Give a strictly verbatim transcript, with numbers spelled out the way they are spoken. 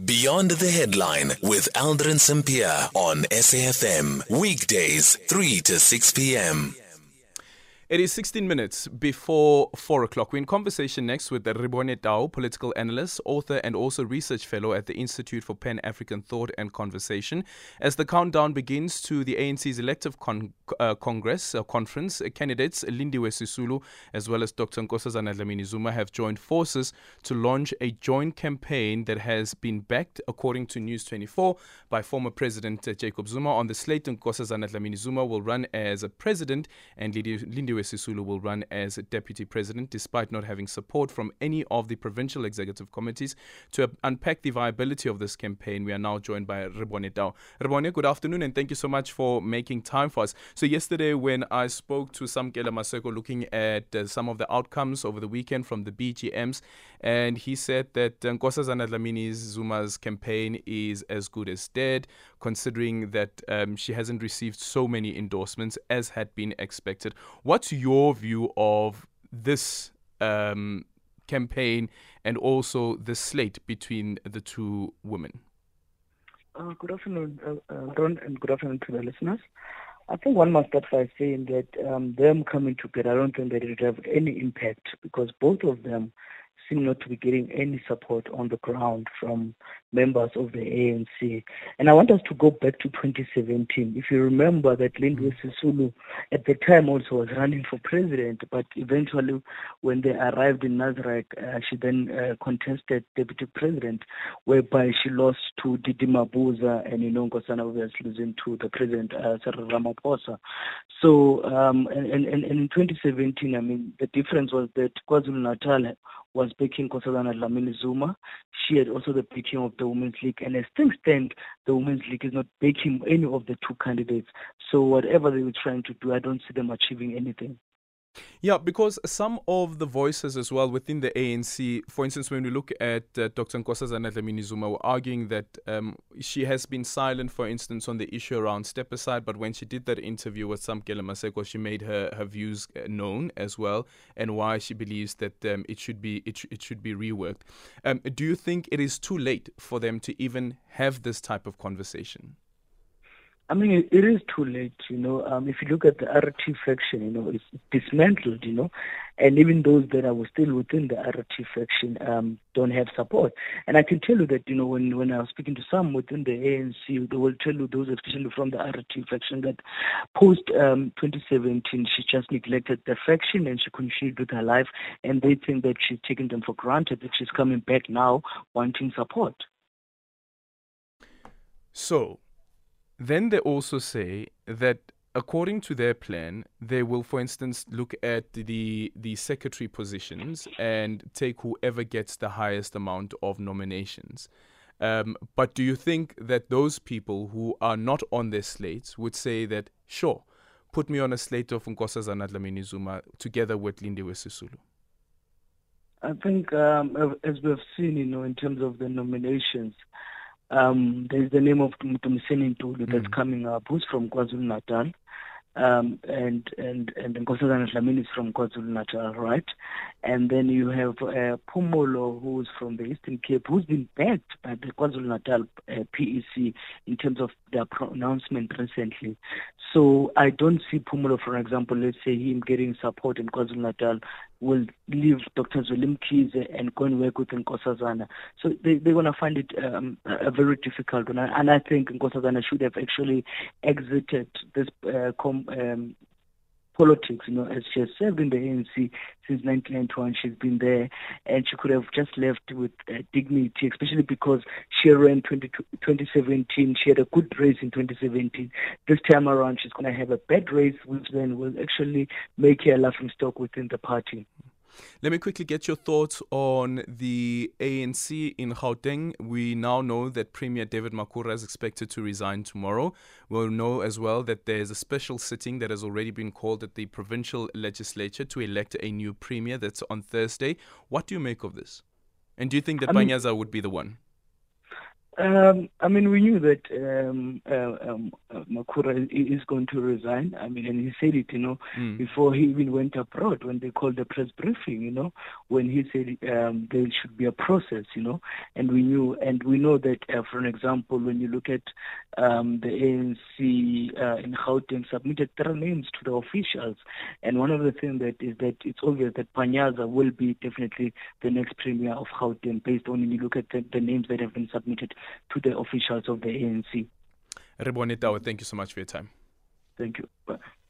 Beyond the Headline with Aldrin Sampear on S A F M. Weekdays, three to six p.m. It is sixteen minutes before four o'clock. We're in conversation next with Rebone Tau, political analyst, author, and also research fellow at the Institute for Pan-African Thought and Conversation. As the countdown begins to the A N C's elective con- uh, Congress uh, conference, uh, candidates Lindiwe Sisulu as well as Doctor Nkosazana Dlamini-Zuma have joined forces to launch a joint campaign that has been backed, according to News twenty-four, by former President uh, Jacob Zuma. On the slate, Nkosazana Dlamini-Zuma will run as a president and Lindiwe Sisulu will run as a deputy president, despite not having support from any of the provincial executive committees. To uh, unpack the viability of this campaign, we are now joined by Rebone Tau. Rebone, good afternoon, and thank you so much for making time for us. So yesterday, when I spoke to Samkela Maseko looking at uh, some of the outcomes over the weekend from the B G Ms, and he said that Nkosazana Dlamini-Zuma's campaign is as good as dead, considering that um, she hasn't received so many endorsements as had been expected. What's your view of this um, campaign and also the slate between the two women? Uh, good afternoon, uh, uh, Ron, and good afternoon to the listeners. I think one must start by saying that um, them coming together, I don't think that it will have any impact because both of them seem not to be getting any support on the ground from members of the A N C. And I want us to go back to twenty seventeen. If you remember that Lindiwe Sisulu at the time also was running for president, but eventually when they arrived in Nasrec, uh, she then uh, contested deputy president, whereby she lost to Didi Mabuza and, you know, Nkosana obviously losing to the president, uh, Cyril Ramaphosa. So, um, and, and, and in twenty seventeen, I mean, the difference was that KwaZulu-Natal was backing Nkosazana Dlamini-Zuma. She had also the backing of the Women's League, and as things stand, the Women's League is not backing any of the two candidates. So whatever they were trying to do, I don't see them achieving anything. Yeah, because some of the voices as well within the A N C, for instance, when we look at uh, Doctor Nkosazana Dlamini-Zuma, were arguing that um, she has been silent, for instance, on the issue around step aside, but when she did that interview with Samkela Maseko, she made her, her views known as well, and why she believes that um, it should be it, sh- it should be reworked. Um, do you think it is too late for them to even have this type of conversation? I mean, it, it is too late, you know. Um, if you look at the R T faction, you know, it's dismantled, you know, and even those that are still within the R T faction um, don't have support. And I can tell you that, you know, when, when I was speaking to some within the A N C, they will tell you, those especially from the R T faction, that post um, twenty seventeen, she just neglected the faction and she continued with her life, and they think that she's taking them for granted, that she's coming back now wanting support. So, then they also say that according to their plan, they will, for instance, look at the the secretary positions and take whoever gets the highest amount of nominations. Um, but do you think that those people who are not on their slates would say that, sure, put me on a slate of Nkosazana Dlamini-Zuma together with Lindiwe Sisulu? I think, um, as we have seen, you know, in terms of the nominations, Um, there's the name of Mtumiseni Ntuli that's mm. coming up, who's from KwaZulu-Natal, um, and and and Nkosazana Dlamini is from KwaZulu-Natal, right? And then you have uh, Phumulo, who's from the Eastern Cape, who's been backed by the KwaZulu-Natal uh, P E C in terms of their pronouncement recently. So I don't see Phumulo, for example, let's say him getting support in KwaZulu-Natal, will leave Doctor Zweli Mkhize and go and work with Nkosazana. So they, they're going to find it um, a very difficult one. And I think Nkosazana should have actually exited this uh, com, um, politics, you know, as she has served in the A N C since nineteen ninety-one. She's been there, and she could have just left with uh, dignity, especially because she ran twenty seventeen. She had a good race in twenty seventeen. This time around, she's going to have a bad race, which then will actually make her a laughingstock within the party. Let me quickly get your thoughts on the A N C in Gauteng. We now know that Premier David Makhura is expected to resign tomorrow. We'll know as well that there's a special sitting that has already been called at the provincial legislature to elect a new premier. That's on Thursday. What do you make of this? And do you think that I mean, Banyaza would be the one? Um, I mean, we knew that um, uh, um, uh, Makhura is going to resign. I mean, and he said it, you know, mm. before he even went abroad, when they called the press briefing, you know, when he said um, there should be a process, you know, and we knew, and we know that, uh, for an example, when you look at um, the A N C uh, in Gauteng submitted three names to the officials, and one of the things that is that it's obvious that Panyaza will be definitely the next premier of Gauteng, based on when you look at the, the names that have been submitted to the officials of the A N C. Rebone Tau, thank you so much for your time. Thank you. Bye.